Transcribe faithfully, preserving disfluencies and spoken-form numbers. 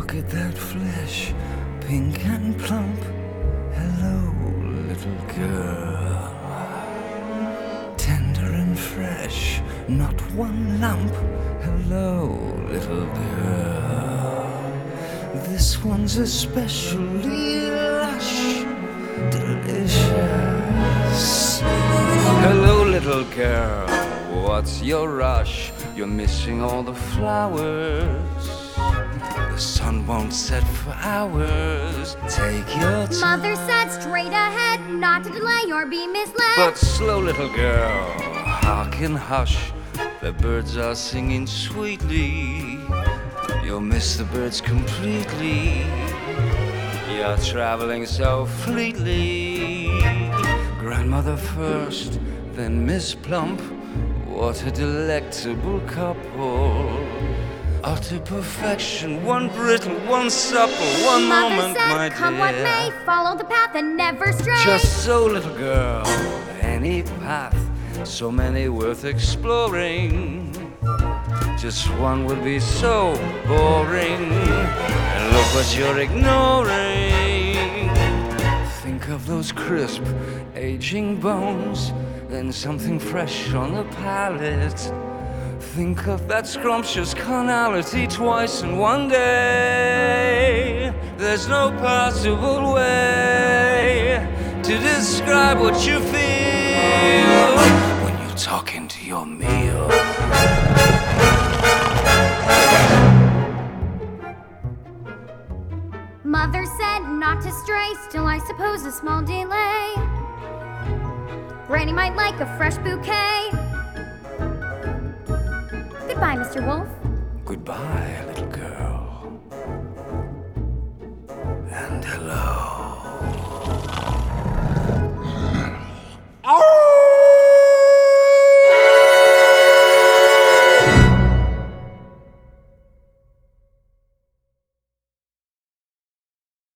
Look at that flesh, pink and plump. Hello, little girl. Tender and fresh, not one lump. Hello, little girl. This one's especially lush, delicious. Hello, little girl. What's your rush? You're missing all the flowers. The sun won't set for hours. Take your time. Mother said straight ahead, not to delay or be misled. But slow, little girl, hearken, hush. The birds are singing sweetly. You'll miss the birds completely. You're traveling so fleetly. Grandmother first, then Miss Plump. What a delectable couple. Utter perfection, one brittle, one supple, one Mother moment, said, my come dear. what may, follow the path and never stray. Just so, little girl, any path, so many worth exploring. Just one would be so boring, and look what you're ignoring. Think of those crisp, aging bones, then something fresh on the palate. Think of that scrumptious carnality twice in one day. There's no possible way to describe what you feel when you're talking to your meal. Mother said not to stray, still I suppose a small delay. Granny might like a fresh bouquet. Goodbye, Mister Wolf. Goodbye, little